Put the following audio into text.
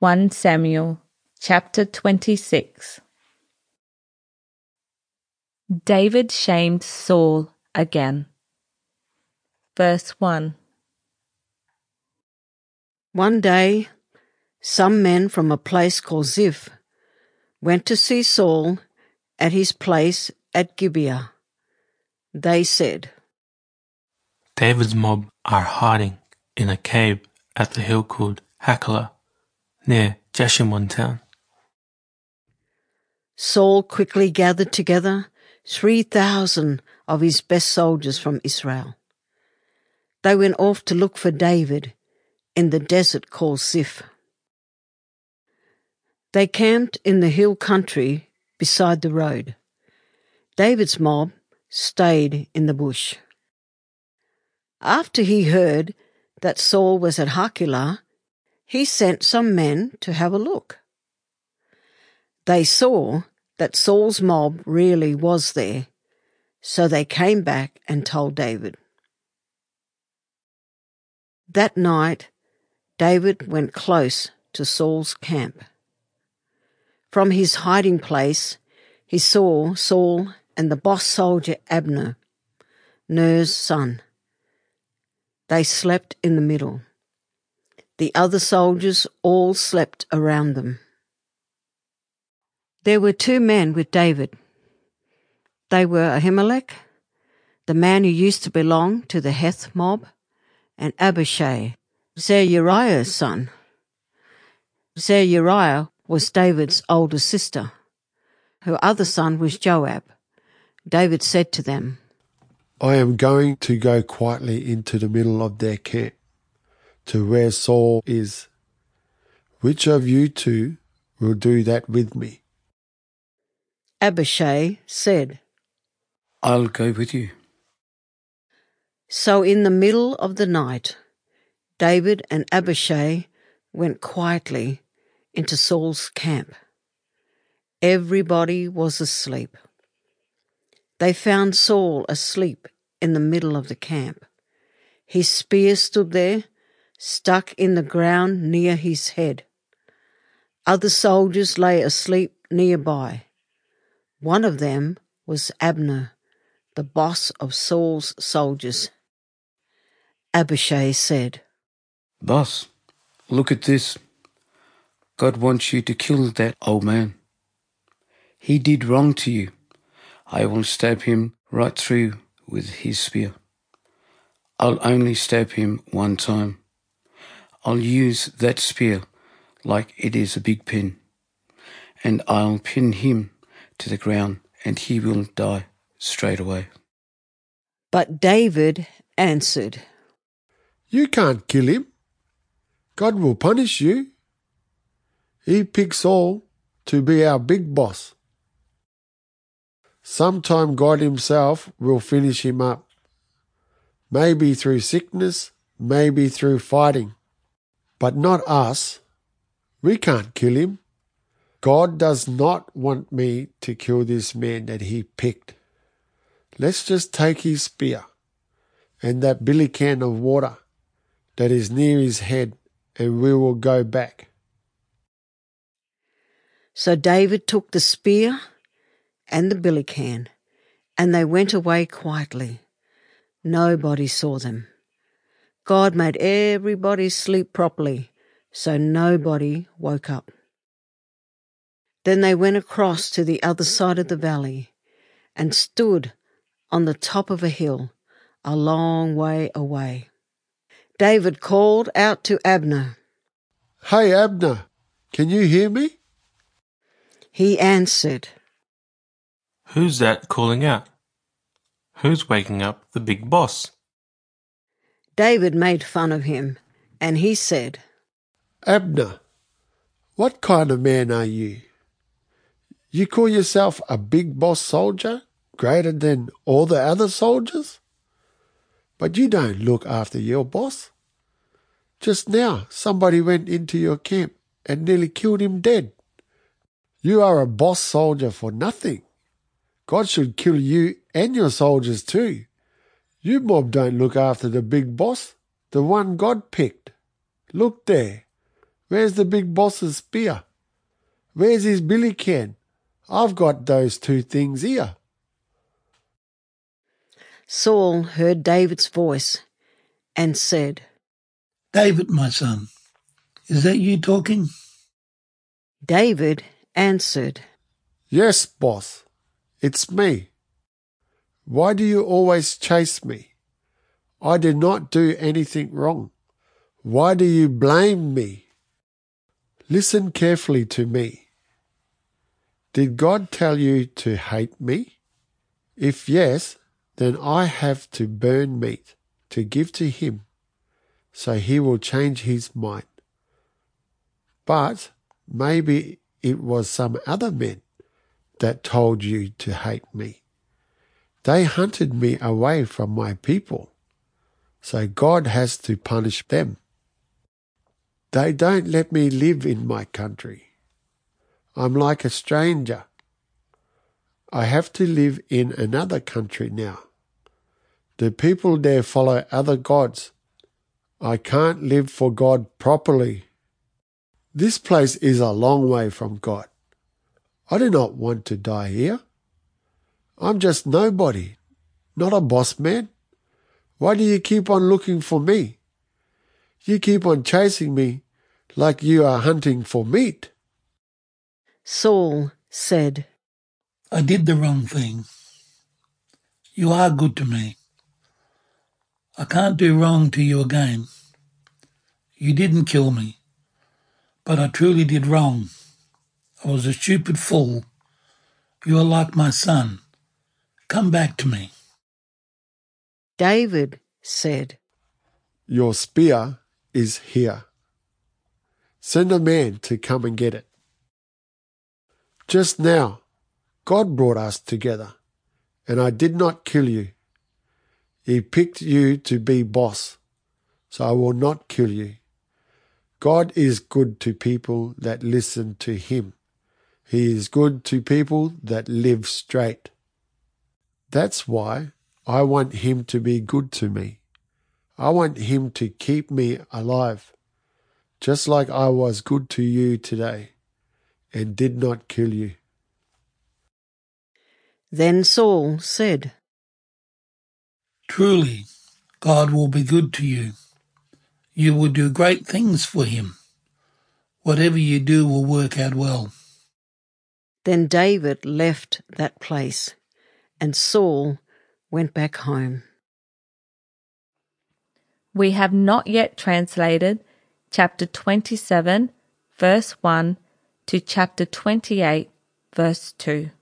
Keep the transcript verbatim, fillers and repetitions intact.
First Samuel chapter twenty-six. David shamed Saul again. Verse one. One day, some men from a place called Ziph went to see Saul at his place at Gibeah. They said, David's mob are hiding in a cave at the hill called Hachilah, near Jeshimon town. Saul quickly gathered together three thousand of his best soldiers from Israel. They went off to look for David in the desert called Ziph. They camped in the hill country beside the road. David's mob stayed in the bush. After he heard that Saul was at Hachilah, he sent some men to have a look. They saw that Saul's mob really was there, so they came back and told David. That night, David went close to Saul's camp. From his hiding place, he saw Saul and the boss soldier Abner, Ner's son. They slept in the middle. The other soldiers all slept around them. There were two men with David. They were Ahimelech, the man who used to belong to the Heth mob, and Abishai, Zeruiah's son. Zeruiah was David's older sister. Her other son was Joab. David said to them, I am going to go quietly into the middle of their camp, to where Saul is. Which of you two will do that with me? Abishai said, I'll go with you. So in the middle of the night, David and Abishai went quietly into Saul's camp. Everybody was asleep. They found Saul asleep in the middle of the camp. His spear stood there, stuck in the ground near his head. Other soldiers lay asleep nearby. One of them was Abner, the boss of Saul's soldiers. Abishai said, Boss, look at this. God wants you to kill that old man. He did wrong to you. I will stab him right through with his spear. I'll only stab him one time. I'll use that spear like it is a big pin, and I'll pin him to the ground, and he will die straight away. But David answered, You can't kill him. God will punish you. He picked Saul to be our big boss. Sometime God himself will finish him up. Maybe through sickness, maybe through fighting. But not us. We can't kill him. God does not want me to kill this man that he picked. Let's just take his spear and that billy can of water that is near his head, and we will go back. So David took the spear and the billy can, and they went away quietly. Nobody saw them. God made everybody sleep properly, so nobody woke up. Then they went across to the other side of the valley and stood on the top of a hill a long way away. David called out to Abner, Hey Abner, can you hear me? He answered, Who's that calling out? Who's waking up the big boss? David made fun of him, and he said, Abner, what kind of man are you? You call yourself a big boss soldier, greater than all the other soldiers? But you don't look after your boss. Just now, somebody went into your camp and nearly killed him dead. You are a boss soldier for nothing. God should kill you and your soldiers too. You mob don't look after the big boss, the one God picked. Look there. Where's the big boss's spear? Where's his billy can? I've got those two things here. Saul heard David's voice and said, David, my son, is that you talking? David answered, Yes, boss, it's me. Why do you always chase me? I did not do anything wrong. Why do you blame me? Listen carefully to me. Did God tell you to hate me? If yes, then I have to burn meat to give to him, so he will change his mind. But maybe it was some other men that told you to hate me. They hunted me away from my people, so God has to punish them. They don't let me live in my country. I'm like a stranger. I have to live in another country now. The people there follow other gods. I can't live for God properly. This place is a long way from God. I do not want to die here. I'm just nobody, not a boss man. Why do you keep on looking for me? You keep on chasing me like you are hunting for meat. Saul said, I did the wrong thing. You are good to me. I can't do wrong to you again. You didn't kill me, but I truly did wrong. I was a stupid fool. You are like my son. Come back to me. David said, Your spear is here. Send a man to come and get it. Just now, God brought us together, and I did not kill you. He picked you to be boss, so I will not kill you. God is good to people that listen to him. He is good to people that live straight. That's why I want him to be good to me. I want him to keep me alive, just like I was good to you today and did not kill you. Then Saul said, Truly, God will be good to you. You will do great things for him. Whatever you do will work out well. Then David left that place, and Saul went back home. We have not yet translated chapter twenty-seven, verse one to chapter twenty-eight, verse two.